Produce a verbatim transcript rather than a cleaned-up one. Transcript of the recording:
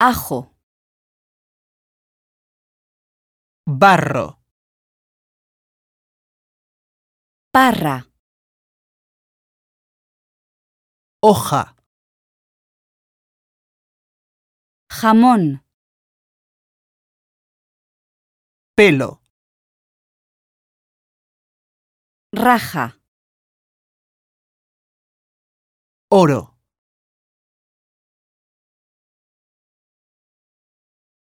ajo, barro, parra, hoja, jamón, pelo, raja, oro.